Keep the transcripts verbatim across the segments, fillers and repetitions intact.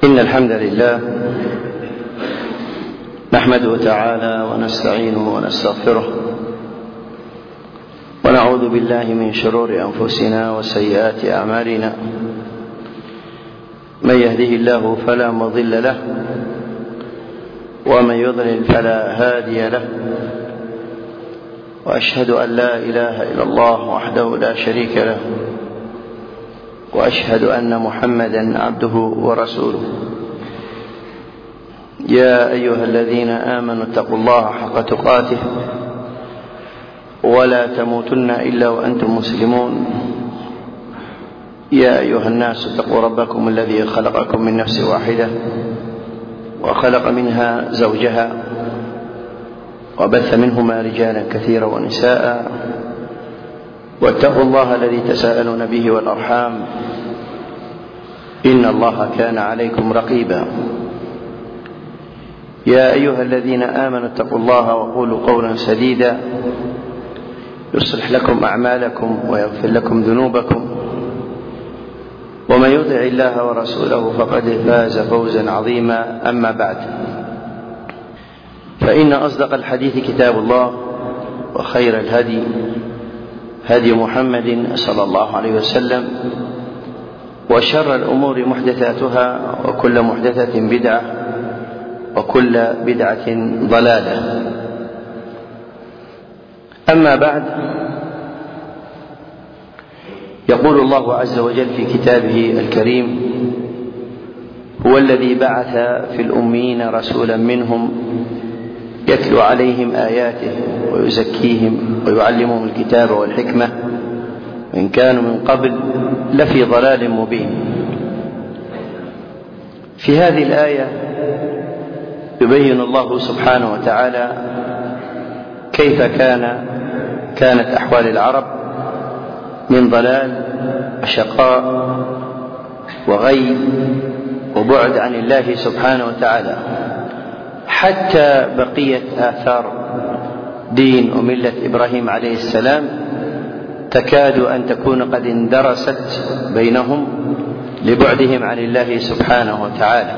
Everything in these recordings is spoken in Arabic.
إن الحمد لله نحمده تعالى ونستعينه ونستغفره ونعوذ بالله من شرور أنفسنا وسيئات أعمالنا. من يهده الله فلا مضل له ومن يضلل فلا هادي له، وأشهد أن لا إله إلا الله وحده لا شريك له، وأشهد أن محمدا عبده ورسوله. يا أيها الذين آمنوا اتقوا الله حق تقاته ولا تموتن إلا وأنتم مسلمون. يا أيها الناس اتقوا ربكم الذي خلقكم من نفس واحدة وخلق منها زوجها وبث منهما رجالا كثيرا ونساء، واتقوا الله الذي تساءلون به والأرحام إن الله كان عليكم رقيبا. يا أيها الذين آمنوا اتقوا الله وقولوا قولا سديدا يصلح لكم أعمالكم ويغفر لكم ذنوبكم، ومن يطع الله ورسوله فقد فاز فوزا عظيما. أما بعد، فإن أصدق الحديث كتاب الله، وخير الهدي هدي محمد صلى الله عليه وسلم، وشر الأمور محدثاتها، وكل محدثة بدعة، وكل بدعة ضلالة. أما بعد، يقول الله عز وجل في كتابه الكريم: هو الذي بعث في الأميين رسولا منهم يتلو عليهم آياته ويزكيهم ويعلمهم الكتاب والحكمة وإن كانوا من قبل لفي ضلال مبين. في هذه الآية يبين الله سبحانه وتعالى كيف كان كانت أحوال العرب من ضلال وشقاء وغي وبعد عن الله سبحانه وتعالى، حتى بقيت آثار دين وملة إبراهيم عليه السلام تكاد أن تكون قد اندرست بينهم لبعدهم عن الله سبحانه وتعالى.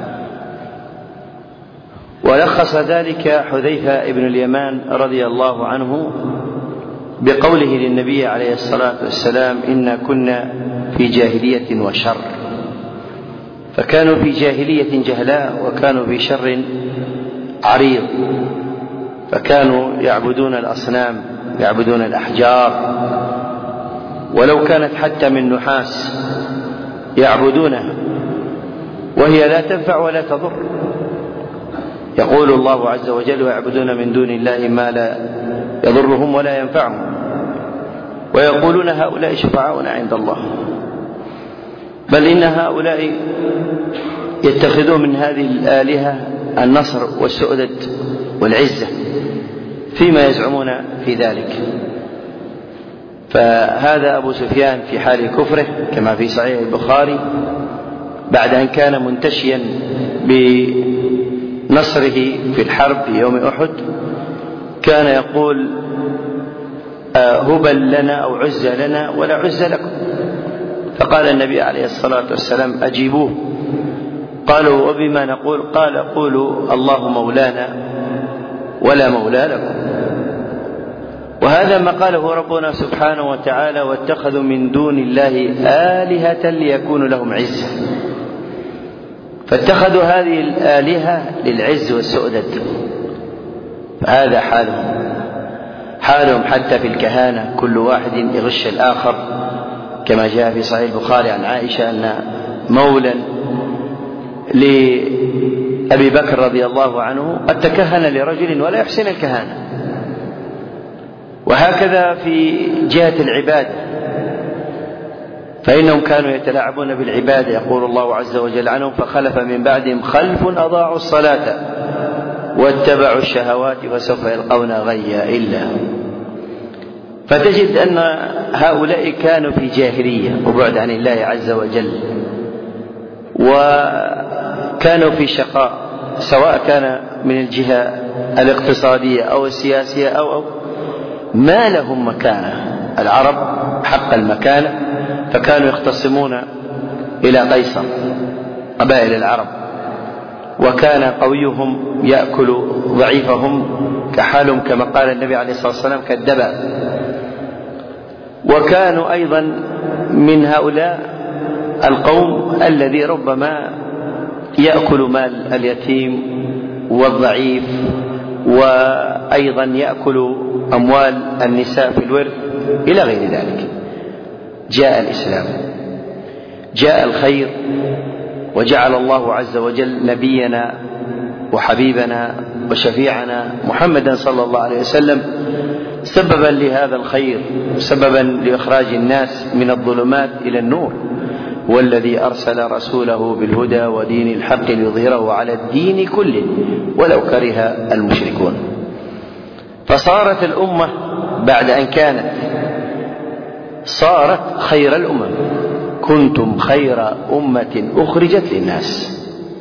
ولخص ذلك حذيفة بن اليمان رضي الله عنه بقوله للنبي عليه الصلاة والسلام: إنا كنا في جاهلية وشر. فكانوا في جاهلية جهلاء، وكانوا في شر عريض، فكانوا يعبدون الأصنام، يعبدون الأحجار، ولو كانت حتى من نحاس يعبدونها، وهي لا تنفع ولا تضر. يقول الله عز وجل: ويعبدون من دون الله ما لا يضرهم ولا ينفعهم، ويقولون هؤلاء شفعاؤنا عند الله. بل إن هؤلاء يتخذون من هذه الآلهة النصر والسؤدد والعزة فيما يزعمون في ذلك. فهذا أبو سفيان في حال كفره كما في صحيح البخاري، بعد أن كان منتشيا بنصره في الحرب في يوم أحد، كان يقول: هبل لنا أو عز لنا ولا عز لكم. فقال النبي عليه الصلاة والسلام: أجيبوه. قالوا: وبما نقول؟ قال: قولوا الله مولانا ولا مولى لكم. وهذا ما قاله ربنا سبحانه وتعالى: واتخذوا من دون الله آلهة ليكونوا لهم عزة. فاتخذوا هذه الآلهة للعز والسؤدد. فهذا حالهم حالهم حتى في الكهانة، كل واحد يغش الآخر، كما جاء في صحيح البخاري عن عائشة أن مولا لأبي بكر رضي الله عنه قد تكهن لرجل ولا يحسن الكهانة. وهكذا في جهة العبادة، فإنهم كانوا يتلاعبون بالعبادة. يقول الله عز وجل عنهم: فخلف من بعدهم خلف أضاعوا الصلاة واتبعوا الشهوات فسوف يلقون غيا. إلا فتجد أن هؤلاء كانوا في جاهلية وبعد عن الله عز وجل، وكانوا في شقاء، سواء كان من الجهة الاقتصادية أو السياسية أو, أو ما لهم مكانة. العرب حق المكانة، فكانوا يختصمون إلى قيصر قبائل العرب، وكان قويهم يأكل ضعيفهم كحالهم كما قال النبي عليه الصلاة والسلام كالدباء. وكانوا أيضا من هؤلاء القوم الذي ربما يأكل مال اليتيم والضعيف، وأيضا يأكل أموال النساء في الورث إلى غير ذلك. جاء الإسلام، جاء الخير، وجعل الله عز وجل نبينا وحبيبنا وشفيعنا محمدا صلى الله عليه وسلم سببا لهذا الخير، سببا لإخراج الناس من الظلمات إلى النور، والذي أرسل رسوله بالهدى ودين الحق ليظهره على الدين كله ولو كره المشركون. فصارت الأمة بعد أن كانت صارت خير الأمم، كنتم خير أمة أخرجت للناس.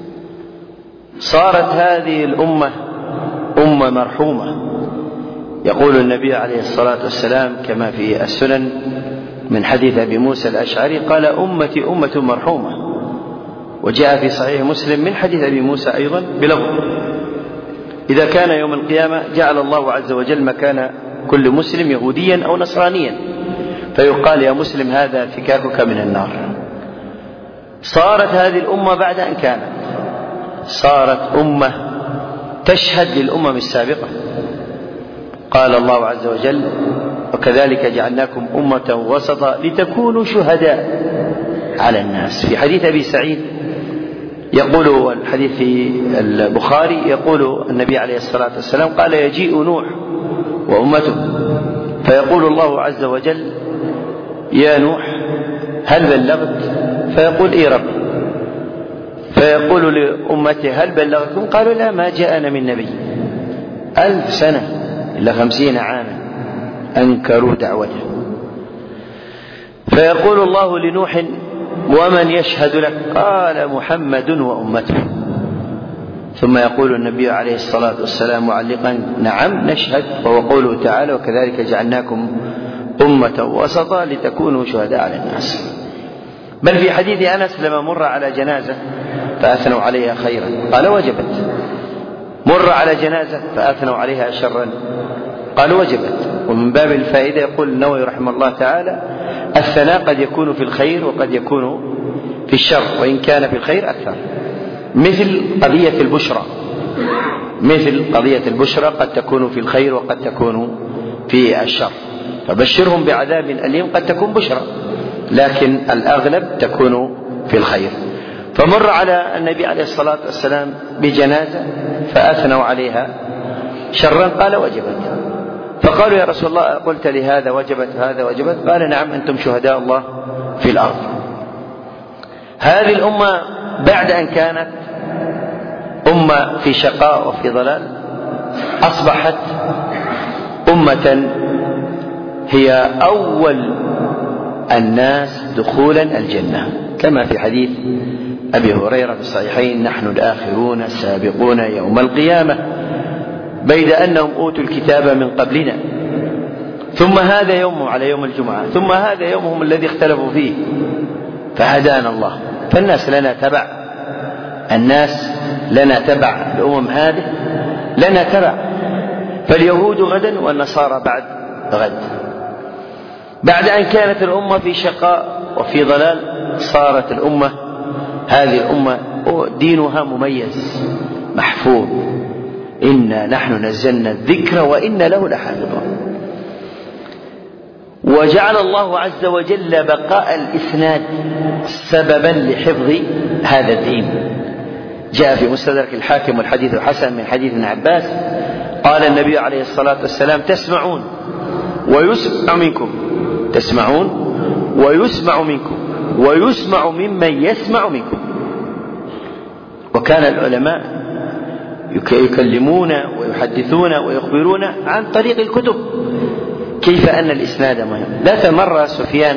صارت هذه الأمة أمة مرحومة. يقول النبي عليه الصلاة والسلام كما في السنن من حديث أبي موسى الأشعري قال أمتي أمة مرحومة، وجاء في صحيح مسلم من حديث أبي موسى أيضا بلفظ إذا كان يوم القيامة جعل الله عز وجل مكان كل مسلم يهوديا أو نصرانيا، فيقال يا مسلم هذا فكاكك من النار. صارت هذه الأمة بعد أن كانت صارت أمة تشهد للأمم السابقة. قال الله عز وجل وكذلك جعلناكم أمة وسطا لتكونوا شهداء على الناس. في حديث أبي سعيد يقول الحديث في البخاري يقول النبي عليه الصلاة والسلام قال يجيء نوح وأمته فيقول الله عز وجل يا نوح هل بلغت؟ فيقول إيه رب. فيقول لأمته هل بلغتكم؟ قالوا لا ما جاءنا من نبي. ألف سنة إلا خمسين عاما أنكروا دعوته. فيقول الله لنوح ومن يشهد لك؟ قال محمد وأمته. ثم يقول النبي عليه الصلاة والسلام معلقا نعم نشهد، وهو قوله تعالى وكذلك جعلناكم أمة وسطا لتكونوا شهداء على الناس. بل في حديث أنس لما مر على جنازة فأثنوا عليها خيرا قال وجبت، مر على جنازة فأثنوا عليها شرا قال وجبت. ومن باب الفائدة يقول النووي رحمه الله تعالى الثناء قد يكون في الخير وقد يكون في الشر، وإن كان في الخير أكثر، مثل قضية البشرى مثل قضية البشرى قد تكون في الخير وقد تكون في الشر. فبشرهم بعذاب أليم قد تكون بشرى، لكن الأغلب تكون في الخير. فمر على النبي عليه الصلاة والسلام بجنازة فأثنوا عليها شرا قال وجبت. فقالوا يا رسول الله قلت لهذا وجبت هذا وجبت؟ قال نعم أنتم شهداء الله في الأرض. هذه الأمة بعد أن كانت أمة في شقاء وفي ضلال أصبحت أمة هي أول الناس دخولا الجنة، كما في حديث أبي هريرة في الصحيحين نحن الآخرون السابقون يوم القيامة بيد أنهم أوتوا الكتاب من قبلنا، ثم هذا يومهم على يوم الجمعة، ثم هذا يومهم الذي اختلفوا فيه فهدانا الله. فالناس لنا تبع، الناس لنا تبع، الأمم هذه لنا تبع. فاليهود غدا والنصارى بعد غد. بعد أن كانت الأمة في شقاء وفي ضلال صارت الأمة هذه الأمة دينها مميز محفوظ، إنا نحن نزلنا الذكر وإنا له لحافظون. وجعل الله عز وجل بقاء الإسناد سببا لحفظ هذا الدين. جاء في مستدرك الحاكم والحديث الحسن من حديث ابن عباس قال النبي عليه الصلاة والسلام تسمعون ويسمع منكم، تسمعون ويسمع منكم ويسمع ممن يسمع منكم. وكان العلماء يكلمون ويحدثون ويخبرون عن طريق الكتب، كيف أن الإسناد مهم. ذات مرة سفيان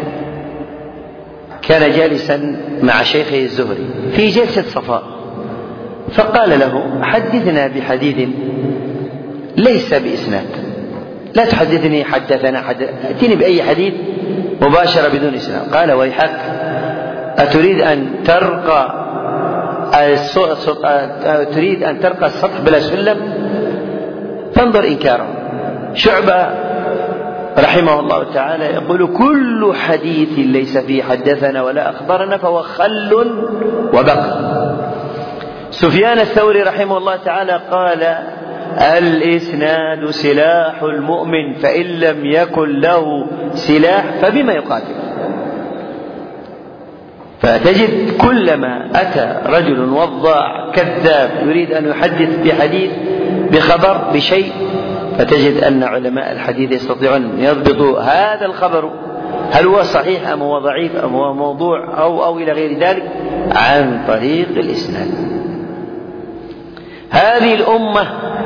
كان جالسا مع شيخه الزهري في جلسة صفاء، فقال له حدثنا بحديث ليس بإسناد، لا تحدثني حدثنا حدث، ائتني بأي حديث مباشرة بدون إسناد. قال ويحك أتريد أن ترقى تريد أن ترقى السطح بلا سلم فانظر إنكاره. شعبة رحمه الله تعالى يقول كل حديث ليس فيه حدثنا ولا أخبرنا فهو خل وبقر. سفيان الثوري رحمه الله تعالى قال الإسناد سلاح المؤمن فإن لم يكن له سلاح فبما يقاتل. فتجد كلما أتى رجل وضاع كذاب يريد أن يحدث بحديث بخبر بشيء فتجد أن علماء الحديث يستطيعون أن يضبطوا هذا الخبر هل هو صحيح أم هو ضعيف أم هو موضوع أو, أو إلى غير ذلك عن طريق الإسناد. هذه الأمة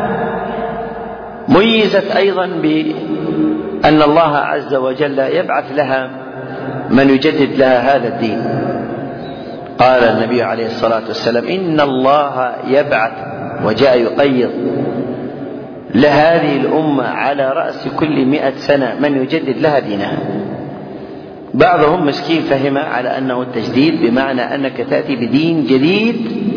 ميزت أيضا بأن الله عز وجل يبعث لها من يجدد لها هذا الدين. قال النبي عليه الصلاة والسلام إن الله يبعث وجاء يقيض لهذه الأمة على رأس كل مئة سنة من يجدد لها دينها. بعضهم مسكين فهم على أنه التجديد بمعنى أنك تأتي بدين جديد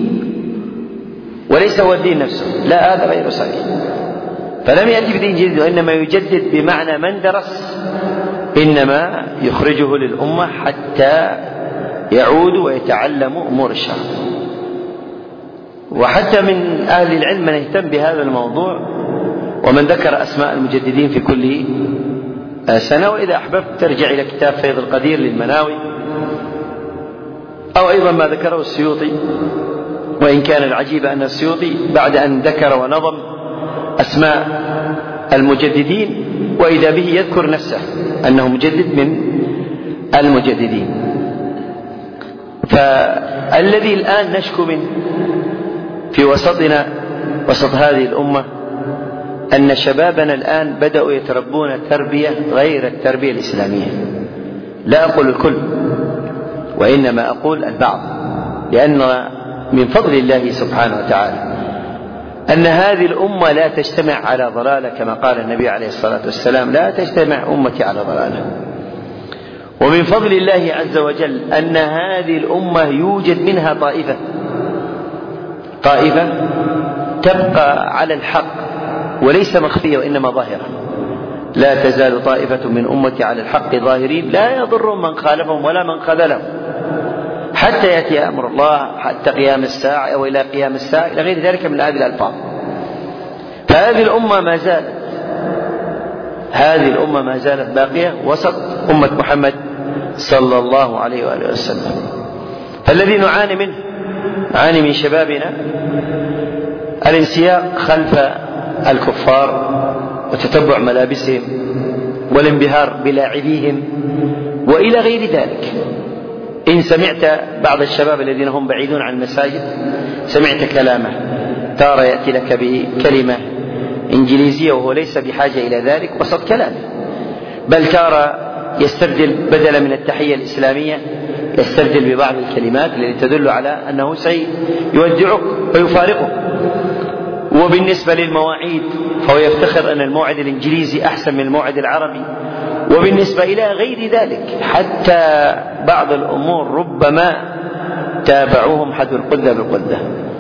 وليس هو الدين نفسه، لا هذا غير صحيح. فلم يأتي بدين جديد وإنما يجدد بمعنى من درس إنما يخرجه للأمة حتى يعود ويتعلم أمور الشرع. وحتى من أهل العلم من يهتم بهذا الموضوع ومن ذكر أسماء المجددين في كل سنة. وإذا أحببت ترجع إلى كتاب فيض القدير للمناوي أو أيضا ما ذكره السيوطي، وإن كان العجيب أن السيوطي بعد أن ذكر ونظم أسماء المجددين وإذا به يذكر نفسه أنه مجدد من المجددين. فالذي الآن نشكو منه في وسطنا وسط هذه الأمة أن شبابنا الآن بدأوا يتربون تربية غير التربية الإسلامية. لا أقول الكل وإنما أقول البعض، لأن من فضل الله سبحانه وتعالى أن هذه الأمة لا تجتمع على ضلالة كما قال النبي عليه الصلاة والسلام لا تجتمع أمتي على ضلالة. ومن فضل الله عز وجل أن هذه الأمة يوجد منها طائفة طائفة تبقى على الحق وليس مخفية وإنما ظاهرة. لا تزال طائفة من أمتي على الحق ظاهرين لا يضر من خالفهم ولا من خذلهم حتى يأتي أمر الله حتى قيام الساعة أو إلى قيام الساعة إلى غير ذلك من هذه الألفاظ. فهذه الأمة ما زالت هذه الأمة ما زالت باقية وسط أمة محمد صلى الله عليه وآله وسلم. فالذي نعاني منه نعاني من شبابنا الانسياق خلف الكفار وتتبع ملابسهم والانبهار بلاعبيهم وإلى غير ذلك. إن سمعت بعض الشباب الذين هم بعيدون عن المساجد سمعت كلامه تارة يأتي لك بكلمة إنجليزية وهو ليس بحاجة إلى ذلك وسط كلامه، بل تارة يستبدل بدلا من التحية الإسلامية يستبدل ببعض الكلمات التي تدل على أنه سيودعك ويفارقك. وبالنسبة للمواعيد فهو يفتخر أن الموعد الإنجليزي أحسن من الموعد العربي، وبالنسبة إلى غير ذلك حتى بعض الأمور ربما تابعوهم حذو القذة بالقذة.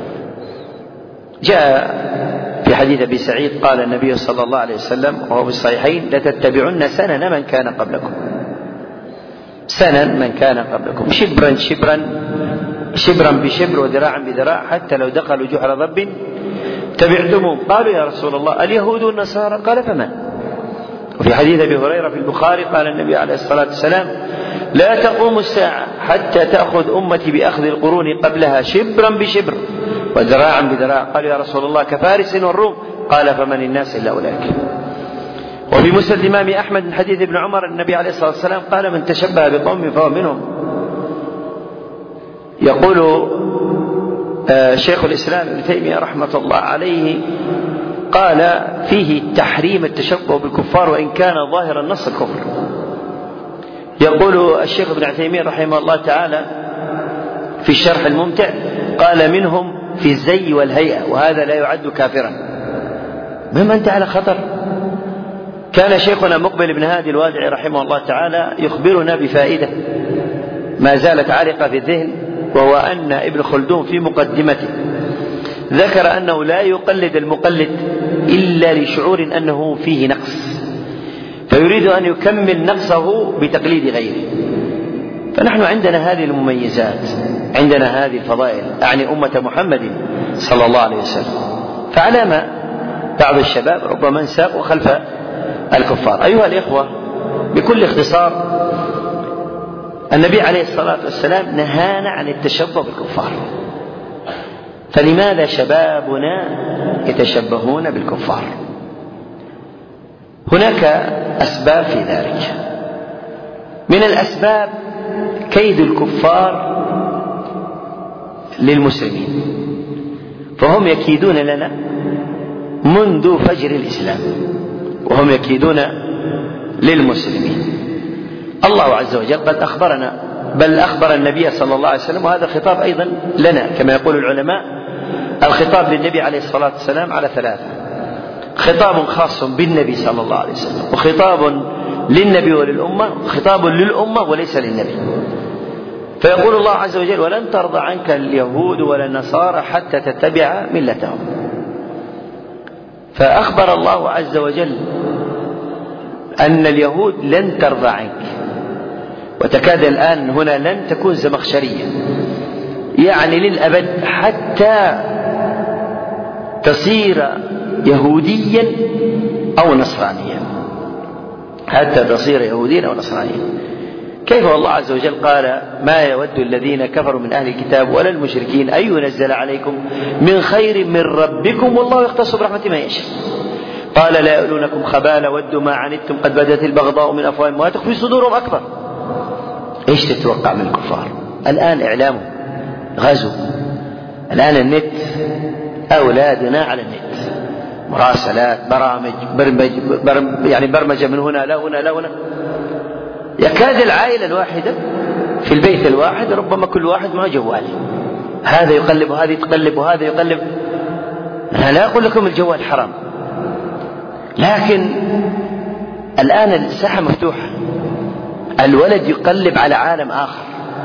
جاء في حديث أبي سعيد قال النبي صلى الله عليه وسلم وهو بالصحيحين لتتبعن سنن من كان قبلكم سنن من كان قبلكم شبرا شبرا شبرا بشبر وذراعا بذراع حتى لو دخلوا جحر ضب تبعتموه. قالوا يا رسول الله اليهود والنصارى؟ قال فمن؟ وفي حديث أبي هريرة في البخاري قال النبي عليه الصلاة والسلام لا تقوم الساعة حتى تأخذ أمتي بأخذ القرون قبلها شبرا بشبر وذراعا بذراع. قال يا رسول الله كفارس والروم؟ قال فمن الناس إلا أولئك. وفي مسند الإمام أحمد من حديث ابن عمر النبي عليه الصلاة والسلام قال من تشبه بقوم فهو منهم. يقول شيخ الإسلام ابن تيمية رحمة الله عليه قال فيه تحريم التشبه بالكفار وإن كان ظاهر النص الكفر. يقول الشيخ ابن تيمية رحمه الله تعالى في الشرح الممتع قال منهم في الزي والهيئة وهذا لا يعد كافرا. مما أنت على خطر. كان شيخنا مقبل بن هادي الوادعي رحمه الله تعالى يخبرنا بفائدة ما زالت عالقة في الذهن وهو أن ابن خلدون في مقدمته ذكر أنه لا يقلد المقلد إلا لشعور أنه فيه نقص، فيريد أن يكمل نقصه بتقليد غيره. فنحن عندنا هذه المميزات، عندنا هذه الفضائل، أعني أمة محمد صلى الله عليه وسلم. فعلامة بعض الشباب ربما انساقوا خلف الكفار. أيها الإخوة، بكل اختصار النبي عليه الصلاة والسلام نهانا عن التشبه بالكفار، فلماذا شبابنا يتشبهون بالكفار؟ هناك أسباب في ذلك. من الأسباب كيد الكفار للمسلمين، فهم يكيدون لنا منذ فجر الإسلام، وهم يكيدون للمسلمين. الله عز وجل قد أخبرنا، بل أخبر النبي صلى الله عليه وسلم، وهذا خطاب أيضا لنا كما يقول العلماء. الخطاب للنبي عليه الصلاة والسلام على ثلاثة: خطاب خاص بالنبي صلى الله عليه وسلم، وخطاب للنبي وللأمة، وخطاب للأمة وليس للنبي. فيقول الله عز وجل: ولن ترضى عنك اليهود ولا النصارى حتى تتبع ملتهم. فأخبر الله عز وجل أن اليهود لن ترضى عنك، وتكاد الآن هنا لن تكون زمخشرية، يعني للأبد، حتى تصير يهوديا أو نصرانيا، حتى تصير يهوديا أو نصرانيا. كيف والله عز وجل قال: ما يود الذين كفروا من أهل الكتاب ولا المشركين أن ينزل عليكم من خير من ربكم والله يختص برحمته من يشاء. قال: لا يألونكم خبالا ودوا ما عنتم قد بدت البغضاء من أفواههم وما تخفي صدورهم أكبر. إيش تتوقع من الكفار؟ الآن إعلامه غزو، الآن النت، أولادنا على النت، مراسلات، برامج، برمج برم يعني برمجة من هنا لا هنا لا هنا. يكاد العائلة الواحدة في البيت الواحد ربما كل واحد مع جواله، هذا يقلب وهذا يتقلب وهذا يقلب. أنا لا أقول لكم الجوال حرام، لكن الآن الساحة مفتوحة، الولد يقلب على عالم آخر.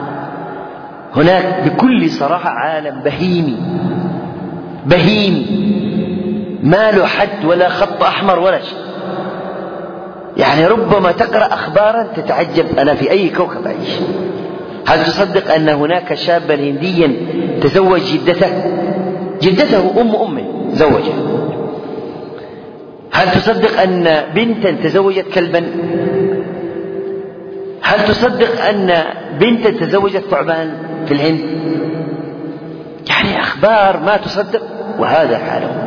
هناك بكل صراحة عالم بهيمي بهيمي ما له حد ولا خط أحمر ولا شيء. يعني ربما تقرأ أخبارا تتعجب أنا في أي كوكب أعيش. هل تصدق أن هناك شابا هنديا تزوج جدته جدته أم أمه زوجها؟ هل تصدق أن بنتا تزوجت كلبا؟ هل تصدق أن بنتا تزوجت ثعبان في الهند؟ يعني أخبار ما تصدق، وهذا حاله.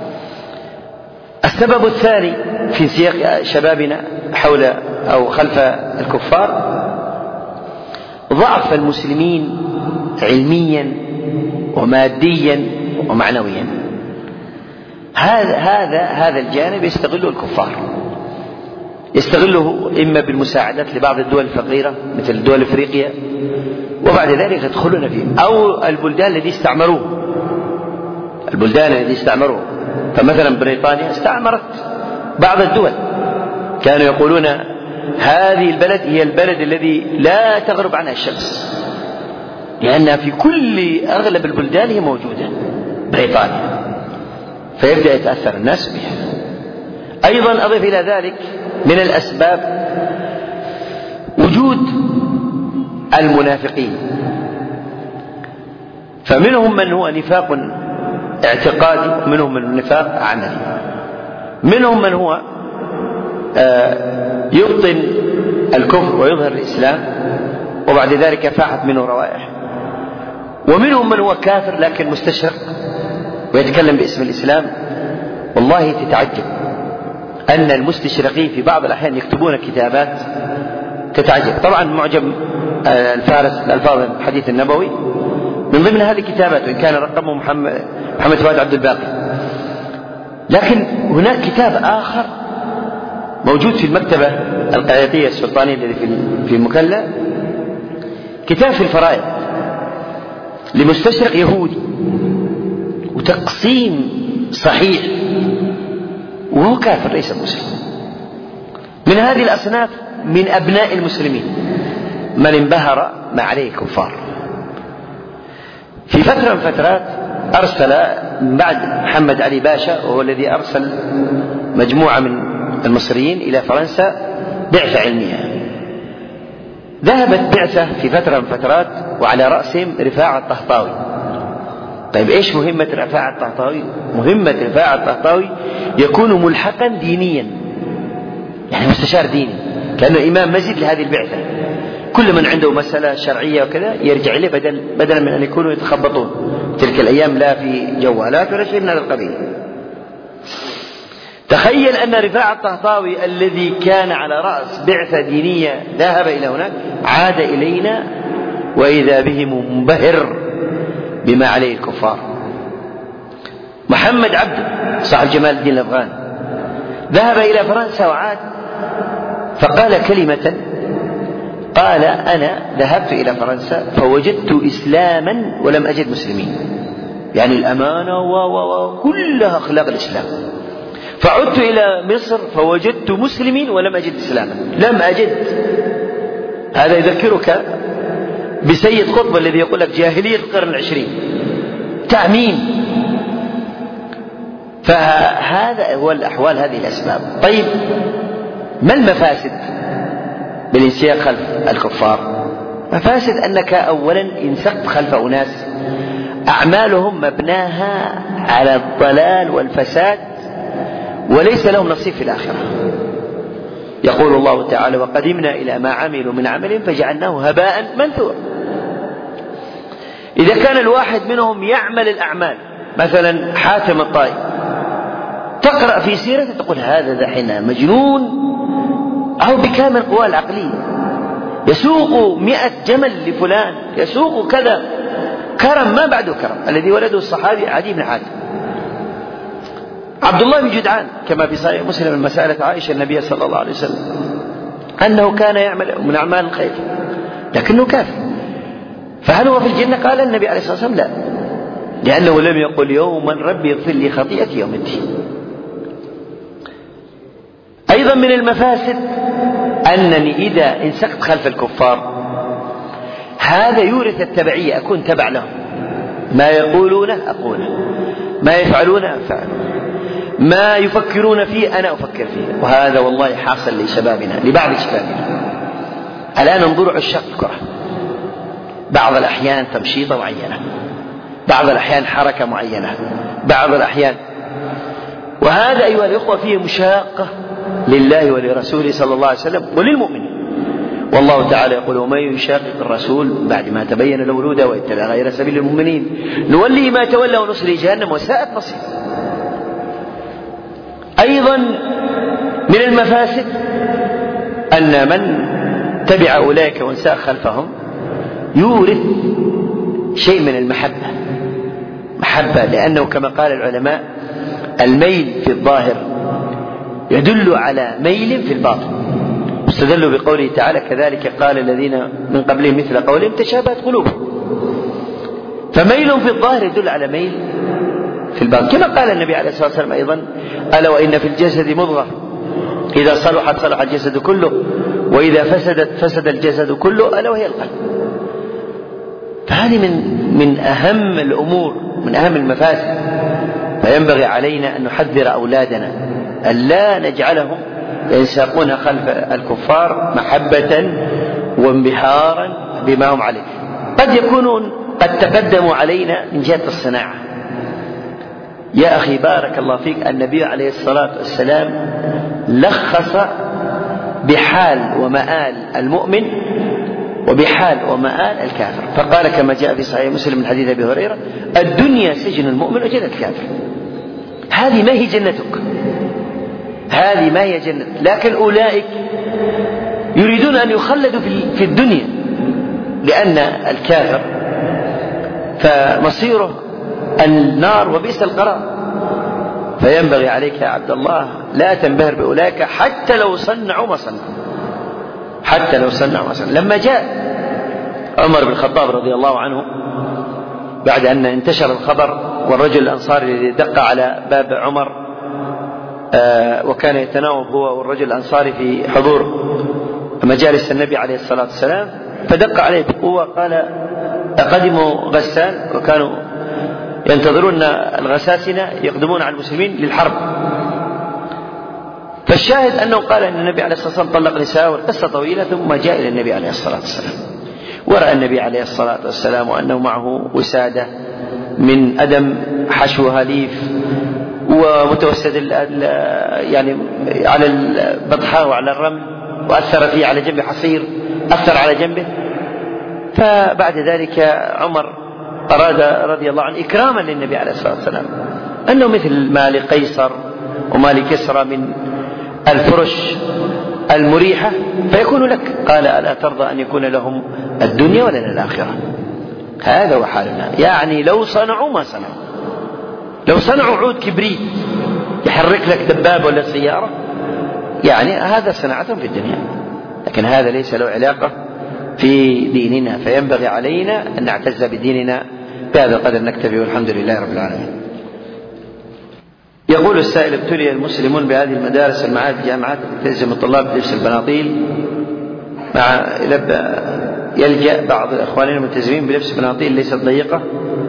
السبب الثاني في سياق شبابنا حول أو خلف الكفار ضعف المسلمين علميا وماديا ومعنويا. هذا هذا هذا الجانب يستغله الكفار، يستغله إما بالمساعدات لبعض الدول الفقيرة مثل دول أفريقيا، وبعد ذلك يدخلون فيه، أو البلدان التي استعمروه البلدان التي استعمروه فمثلا بريطانيا استعمرت بعض الدول، كانوا يقولون هذه البلد هي البلد الذي لا تغرب عنها الشمس، لأنها في كل أغلب البلدان هي موجودة بريطانيا، فيبدأ يتأثر الناس بها. أيضا أضف إلى ذلك من الأسباب وجود المنافقين، فمنهم من هو نفاق اعتقادي، ومنهم من نفاق عملي، منهم من هو يبطن الكفر ويظهر الإسلام وبعد ذلك فاحت منه روائح، ومنهم من هو كافر لكن مستشرق ويتكلم باسم الإسلام. والله تتعجب أن المستشرقين في بعض الأحيان يكتبون كتابات تتعجب. طبعا معجم الفارس الألفاظ الحديث النبوي من ضمن هذه الكتابات، وإن كان رقمه محمد, محمد فؤاد عبد الباقي، لكن هناك كتاب آخر موجود في المكتبة القيادية السلطانية الذي في المكلا، كتاب في الفرائض لمستشرق يهودي، وتقسيم صحيح، وهو كافر ليس مسلم. من هذه الأصناف من أبناء المسلمين من انبهر ما عليه الكفار، في فترة من فترات أرسل بعد محمد علي باشا، وهو الذي أرسل مجموعة من المصريين إلى فرنسا بعثة علمية. ذهبت بعثة في فترة من فترات وعلى رأسهم رفاعة الطهطاوي. طيب إيش مهمة رفاعة الطهطاوي؟ مهمة رفاعة الطهطاوي يكون ملحقا دينيا، يعني مستشار ديني، كأنه إمام مسجد لهذه البعثة. كل من عنده مسألة شرعية وكذا يرجع إليه، بدل بدلا من أن يكونوا يتخبطون. تلك الأيام لا في جوالات ولا شيء من هذا القبيل. تخيل أن رفاعة الطهطاوي الذي كان على رأس بعثة دينية ذهب إلى هناك، عاد إلينا وإذا به منبهر بما عليه الكفار. محمد عبد صاحب جمال الدين الأفغاني ذهب إلى فرنسا وعاد، فقال كلمة، قال: أنا ذهبت إلى فرنسا فوجدت إسلاما ولم أجد مسلمين، يعني الأمانة وكلها أخلاق الإسلام. فعدت إلى مصر فوجدت مسلمين ولم أجد إسلاما، لم أجد. هذا يذكرك بسيد قطب الذي يقول لك جاهلية القرن العشرين، تعميم. فهذا هو الأحوال، هذه الأسباب. طيب ما المفاسد بالانسياق خلف الكفار؟ مفاسد أنك أولا انسقت خلف أناس أعمالهم مبناها على الضلال والفساد وليس لهم نصيب في الآخرة. يقول الله تعالى: وقدمنا إلى ما عملوا من عمل فجعلناه هباء منثورا. إذا كان الواحد منهم يعمل الأعمال، مثلا حاتم الطائي، تقرأ في سيرته تقول هذا ذحنا مجنون أو بكامل قواه العقلية، يسوق مئة جمل لفلان، يسوق كذا، كرم ما بعده كرم. الذي ولده الصحابي عدي بن حاتم. عبد الله بن جدعان كما في صحيح مسلم من مسألة عائشة النبي صلى الله عليه وسلم أنه كان يعمل من أعمال الخير لكنه كافر، فهل هو في الجنة؟ قال النبي عليه الصلاة والسلام لا، لأنه لم يقل يوما ربي اغفر لي خطيئتي يوم الدين. أيضا من المفاسد أنني إذا انسقت خلف الكفار هذا يورث التبعية، أكون تبع لهم، ما يقولونه أقوله، ما يفعلون أفعله، ما يفكرون فيه أنا أفكر فيه. وهذا والله حاصل لشبابنا، لبعض شبابنا الآن. انظروا عشاق الكرة، بعض الأحيان تمشيطة معينة، بعض الأحيان حركة معينة، بعض الأحيان، وهذا أيها الإخوة فيه مشاقة لله ولرسوله صلى الله عليه وسلم وللمؤمنين. والله تعالى يقول: ومن يشاقق الرسول بعد ما تبين له الهدى ويتبع غير سبيل المؤمنين نوليه ما تولى ونصليه جهنم وساءت مصيره. أيضا من المفاسد أن من تبع أولئك وانساق خلفهم يورث شيء من المحبة، محبة، لأنه كما قال العلماء الميل في الظاهر يدل على ميل في الباطن. استدلوا بقوله تعالى: كذلك قال الذين من قبلهم مثل قولهم تشابهت قلوبهم. فميل في الظاهر يدل على ميل في الباطن، كما قال النبي عليه الصلاة والسلام أيضا: ألا وإن في الجسد مضغة إذا صلحت صلح الجسد كله وإذا فسدت فسد الجسد كله ألا وهي القلب. فهذه من من أهم الأمور، من أهم المفاسد. فينبغي علينا أن نحذر أولادنا أن لا نجعلهم ينساقون خلف الكفار محبة وانبهارا بما هم عليه. قد يكونون قد تقدموا علينا من جهة الصناعة. يا أخي بارك الله فيك، النبي عليه الصلاة والسلام لخص بحال ومآل المؤمن وبحال ومآل الكافر، فقال كما جاء في صحيح مسلم من حديث أبي هريرة: الدنيا سجن المؤمن وجنة الكافر. هذه ما هي جنتك، هذه ما هي جنة. لكن أولئك يريدون أن يخلدوا في الدنيا، لأن الكافر فمصيره النار وبئس القرار. فينبغي عليك يا عبد الله لا تنبهر بأولئك حتى لو صنعوا ما صنعوا، حتى لو صنعوا ما صنعوا. لما جاء عمر بن الخطاب رضي الله عنه بعد أن انتشر الخبر، والرجل الأنصاري الذي دق على باب عمر آه وكان يتناوب هو والرجل الأنصاري في حضور مجالس النبي عليه الصلاة والسلام، فدق عليه بقوة قال: قدموا غسان وكانوا ينتظرون الغساسنة يقدمون على المسلمين للحرب. فالشاهد أنه قال أن النبي عليه الصلاة والسلام طلق نساءه، والقصة طويلة، ثم جاء إلى النبي عليه الصلاة والسلام ورأى النبي عليه الصلاة والسلام وأنه معه وسادة من أدم حشوها ليف ومتوسد يعني على البطحاء وعلى الرمل، وأثر فيه على جنب حصير أثر على جنبه. فبعد ذلك عمر أراد رضي الله عنه إكراما للنبي عليه الصلاة والسلام أنه مثل ما لقيصر وما لكسرى من الفرش المريحة فيكون لك، قال ألا ترضى أن يكون لهم الدنيا ولنا الآخرة؟ هذا هو حالنا. يعني لو صنعوا ما صنعوا، لو صنعوا عود كبريت يحرك لك دباب ولا سيارة، يعني هذا صناعتهم في الدنيا، لكن هذا ليس له علاقة في ديننا. فينبغي علينا أن نعتز بديننا. بهذا القدر نكتفي، والحمد لله رب العالمين. يقول السائل: ابتلي المسلمون بهذه المدارس المعاهد الجامعات تلزم الطلاب بلبس البناطيل، مع يلجأ بعض اخواننا الملتزمين بلبس بناطيل ليست ضيقة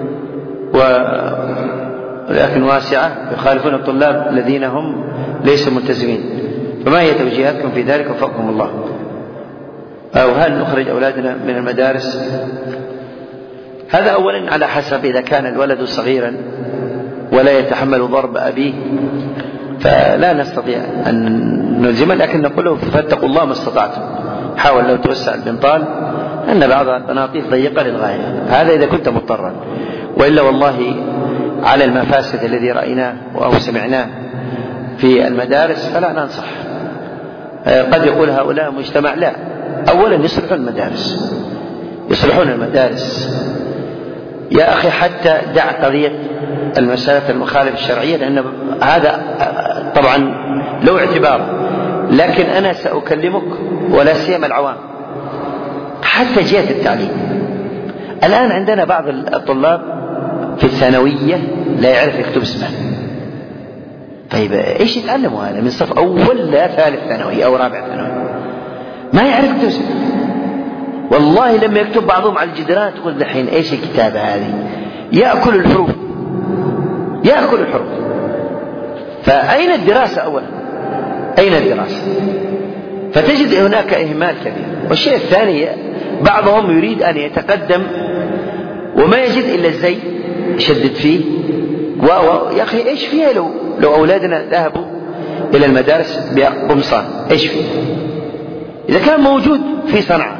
ولكن واسعة، يخالفون الطلاب الذين هم ليسوا ملتزمين، فما هي توجيهاتكم في ذلك وفقكم الله؟ أو هل نخرج أولادنا من المدارس؟ هذا أولا على حسب، إذا كان الولد صغيرا ولا يتحمل ضرب أبيه فلا نستطيع أن نلزمه، لكن نقول له فاتقوا الله ما استطعتم، حاول لو توسع البنطال، أن بعض البناطيل ضيقة للغاية، هذا إذا كنت مضطرا. وإلا والله على المفاسد الذي رأيناه أو سمعناه في المدارس فلا ننصح. قد يقول هؤلاء مجتمع، لا، أولا يصلحون المدارس، يصلحون المدارس يا أخي، حتى دع قضية المسألة المخالفة الشرعية، لأن هذا طبعا له اعتبار، لكن أنا سأكلمك ولا سيما العوام حتى جهة التعليم. الآن عندنا بعض الطلاب في الثانوية لا يعرف يكتب اسمه، طيب إيش يتعلموا هذا من صف أول لا ثالث ثانوي أو رابع ثانوي؟ ما يعرف يكتب اسمه. والله لما يكتب بعضهم على الجدران تقول دحين إيش الكتابة هذه؟ يأكل الحروف، يأكل الحروف. فأين الدراسة أولا؟ أين الدراسة؟ فتجد هناك إهمال كبير. والشيء الثاني، بعضهم يريد أن يتقدم وما يجد إلا الزي يشدد فيه، ويا أخي إيش فيها لو لو أولادنا ذهبوا إلى المدارس بقمصان، إيش فيه؟ إذا كان موجود في صنعاء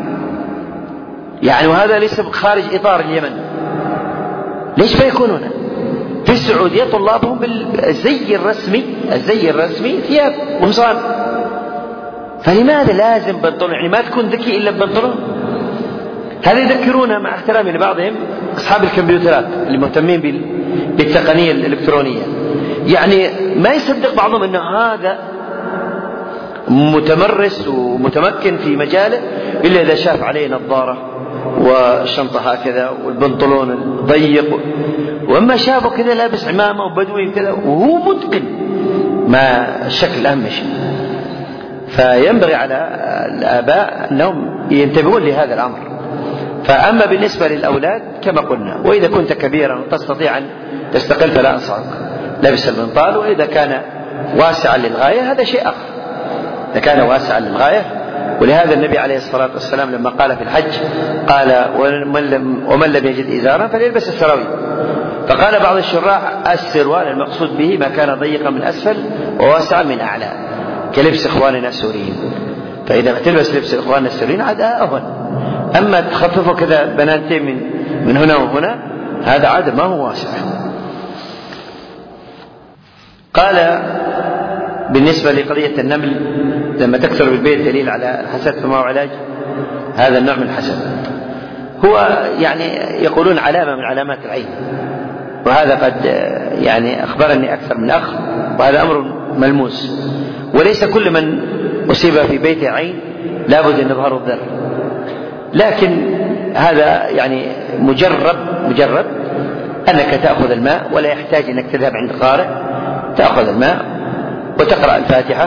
يعني، وهذا ليس خارج إطار اليمن، ليش فيكون هنا؟ في السعودية طلابهم بالزي الرسمي، الزي الرسمي ثياب قمصان، فلماذا لازم بنطلون؟ يعني ما تكون ذكي إلا ببنطلون. هذا يذكرونا مع احترامي لبعضهم أصحاب الكمبيوترات اللي مهتمين بالتقنية الإلكترونية، يعني ما يصدق بعضهم أن هذا متمرس ومتمكن في مجاله إلا إذا شاف عليه نظارة والشنطة هكذا والبنطلون الضيق، وأما شافه كذا لابس عمامة وبدوي كذا وهو متقن، ما الشكل أهم شيء. فينبغي على الآباء أنهم ينتبهون لهذا الأمر. فأما بالنسبة للأولاد كما قلنا، وإذا كنت كبيرا وتستطيع أن تستقل فلا أنصحك لبس البنطال، وإذا كان واسعا للغاية هذا شيء آخر، إذا كان واسعا للغاية. ولهذا النبي عليه الصلاة والسلام لما قال في الحج قال ومن لم, ومن لم يجد إزارا فليلبس السراويل. فقال بعض الشراح السروال المقصود به ما كان ضيقا من أسفل وواسعا من أعلى، كلبس إخواننا السوريين. فإذا تلبس لبس إخواننا السوريين عاد أهون، أما تخففه كذا بنانتين من, من هنا وهنا هذا عاد ما هو واسع. قال بالنسبة لقضية النمل لما تكثر بالبيت دليل على الحسد فما هو علاج هذا النوع من الحسد؟ هو يعني يقولون علامة من علامات العين، وهذا قد يعني أخبرني أكثر من أخ، وهذا أمر ملموس، وليس كل من أصيب في بيته عين لابد أن يظهر الضر، لكن هذا يعني مجرب مجرب أنك تأخذ الماء ولا يحتاج أنك تذهب عند قارئ، تأخذ الماء وتقرأ الفاتحة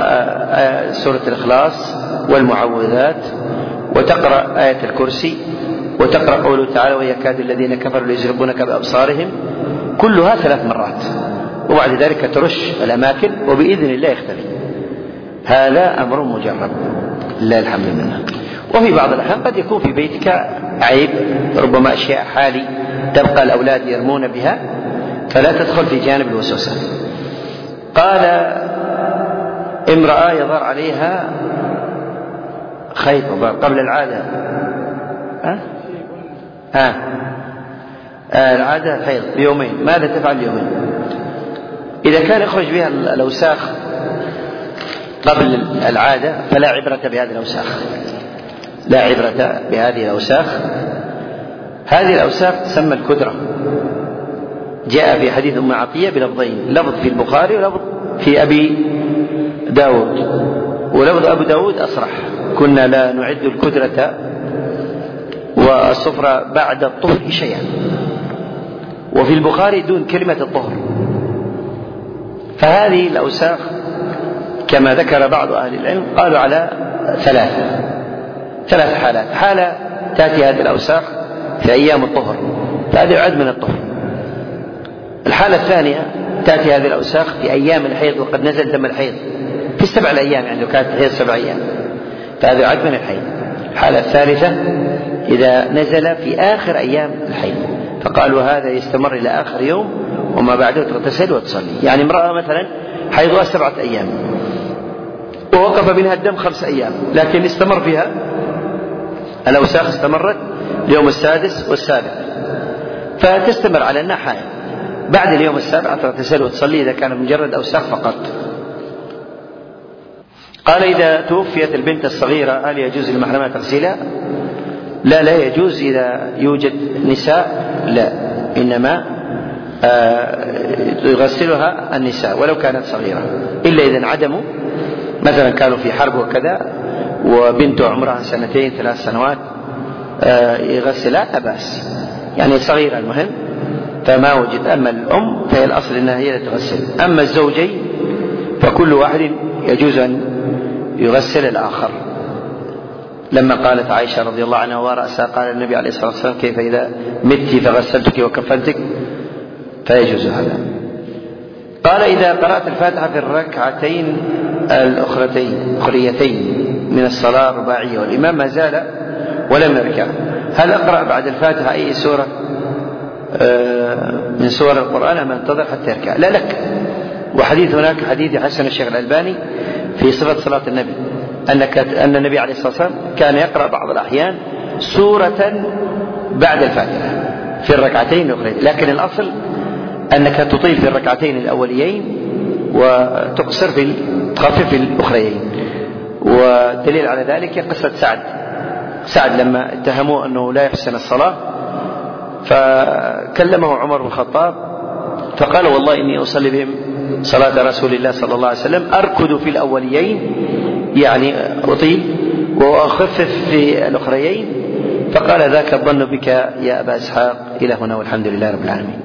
وتقرأ سورة الإخلاص والمعوذات وتقرأ آية الكرسي وتقرأ قوله تعالى ويكاد الذين كفروا ليزلقونك بأبصارهم، كلها ثلاث مرات، وبعد ذلك ترش الأماكن وبإذن الله يختفي. هذا أمر مجرب لا الحمد لله. وفي بعض الأحيان قد يكون في بيتك عيب، ربما أشياء حالي تبقى الأولاد يرمون بها، فلا تدخل في جانب الوسوسة. قال امرأة يظهر عليها خيط قبل العادة، ها؟ ها؟ العادة حيض بيومين، ماذا تفعل اليومين؟ إذا كان يخرج بها الأوساخ قبل العادة فلا عبرة بهذه الأوساخ، لا عبرة بهذه الأوساخ. هذه الأوساخ تسمى الكدرة، جاء في حديث أم عطية بلفظين، لفظ في البخاري ولفظ في أبي داود، ولفظ أبو داود أصرح: كنا لا نعد الكدرة والصفرة بعد الطهر شيئا. وفي البخاري دون كلمة الطهر. فهذه الأوساخ كما ذكر بعض أهل العلم قالوا على ثلاثة ثلاث حالات. حالة تأتي هذه الأوساخ في أيام الطهر، فهذا يعد من الطهر. الحالة الثانية تأتي هذه الأوساخ في أيام الحيض وقد نزل دم الحيض في السبع الأيام، يعني لو كانت الحيض سبع أيام فهذا يعد من الحيض. الحالة الثالثة إذا نزل في آخر أيام الحيض، فقالوا هذا يستمر إلى آخر يوم وما بعده تغتسل وتصلي. يعني امرأة مثلا حيضها سبعة أيام ووقف منها الدم خمس أيام، لكن استمر فيها الأوساخ، استمرت اليوم السادس والسابع، فتستمر على أنها حائض. بعد اليوم السابع تغتسل وتصلي إذا كان مجرد أوساخ فقط. قال إذا توفيت البنت الصغيرة هل يجوز للمحرمة تغسيلها؟ لا، لا يجوز إذا يوجد نساء، لا، إنما يغسلها النساء ولو كانت صغيرة، إلا إذا انعدموا، مثلا كانوا في حرب وكذا وبنته عمرها سنتين ثلاث سنوات يغسلها لا بأس، يعني صغيرة المهم، فما وجد. أما الأم فهي الأصل أنها هي تغسل. أما الزوجين فكل واحد يجوز أن يغسل الآخر. لما قالت عائشة رضي الله عنها ورأسها قال النبي عليه الصلاة والسلام كيف إذا مت فغسلتك وكفنتك، فيجوز هذا. قال إذا قرأت الفاتحة في الركعتين الأخرتين أخريتين من الصلاة الرباعية والإمام ما زال ولم يركع، هل أقرأ بعد الفاتحة أي سورة من سور القرآن أم انتظر حتى يركع؟ لا لك. وحديث هناك حديث حسن الشيخ الألباني في صفة صلاة النبي أنك أن النبي عليه الصلاة والسلام كان يقرأ بعض الأحيان سورة بعد الفاتحة في الركعتين الأخرين، لكن الأصل أنك تطيل في الركعتين الأوليين وتقصر في تخفف في الأخريين. والدليل على ذلك قصة سعد سعد لما اتهموه أنه لا يحسن الصلاة، فكلمه عمر بن الخطاب فقال والله إني أصلي بهم صلاة رسول الله صلى الله عليه وسلم أركض في الأوليين، يعني أطيل وأخفف في الأخريين. فقال ذاك الظن بك يا أبا إسحاق. إلى هنا والحمد لله رب العالمين.